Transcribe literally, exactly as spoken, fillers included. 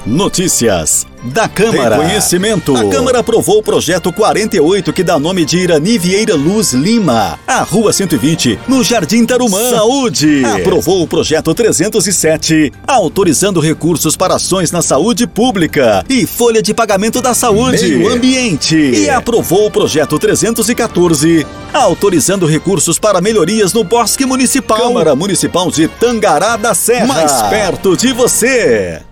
Notícias da Câmara. Reconhecimento. A Câmara aprovou o projeto quarenta e oito que dá nome de Irani Vieira Luz Lima, a Rua cento e vinte, no Jardim Tarumã. Saúde. Aprovou o projeto trezentos e sete, autorizando recursos para ações na saúde pública e folha de pagamento da saúde. Meio ambiente. E aprovou o projeto trezentos e quatorze, autorizando recursos para melhorias no Bosque Municipal. Câmara Municipal de Tangará da Serra. Mais perto de você.